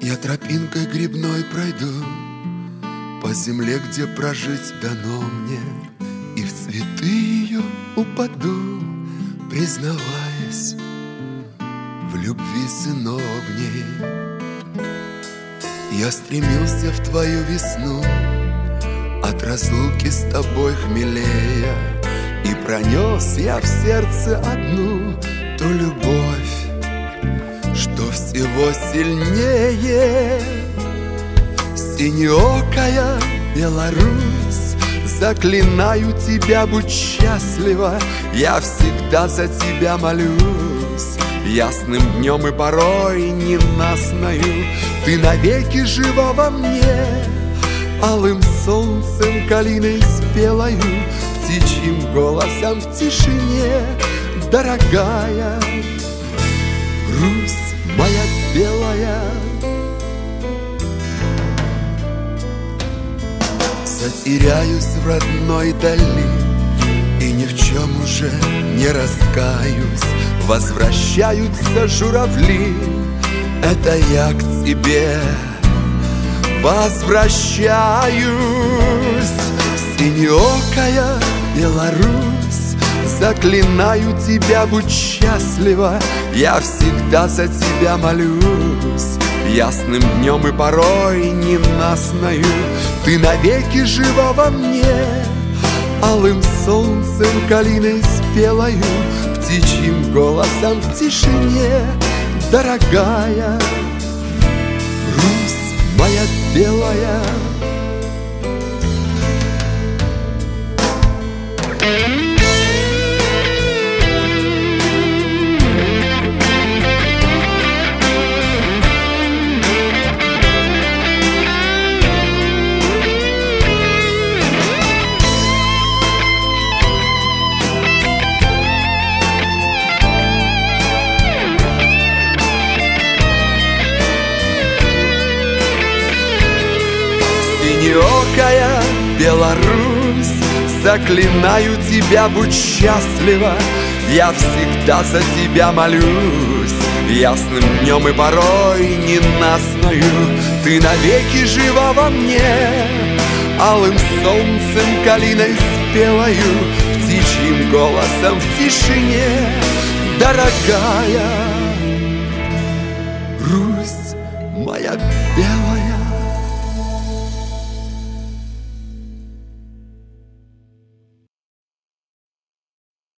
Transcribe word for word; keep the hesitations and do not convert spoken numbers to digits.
Я тропинкой грибной пройду по земле, где прожить дано мне, и в цветы ее упаду, признаваясь в любви сыновней. Я стремился в твою весну, от разлуки с тобой хмелея, и пронес я в сердце одну ту любовь, что всего сильнее. Синеокая Беларусь, заклинаю тебя, будь счастлива. Я всегда за тебя молюсь, ясным днем и порой ненастною. Ты навеки жива во мне, алым солнцем калиной спелою, птичьим голосом в тишине, дорогая Русь моя белая. Затеряюсь в родной дали и ни в чем уже не раскаюсь. Возвращаются журавли, это я к тебе возвращаюсь. Синеокая Беларусь, заклинаю тебя, будь счастлива. Я всегда за тебя молюсь, ясным днем и порой ненастною. Ты навеки жива во мне, алым солнцем калиной спелою, птичьим голосом в тишине, дорогая Русь моя белая. Синеокая Беларусь, заклинаю тебя, будь счастлива. Я всегда за тебя молюсь, ясным днем и порой ненастною. Ты навеки жива во мне, алым солнцем калиной спелою, птичьим голосом в тишине, дорогая Русь моя белая.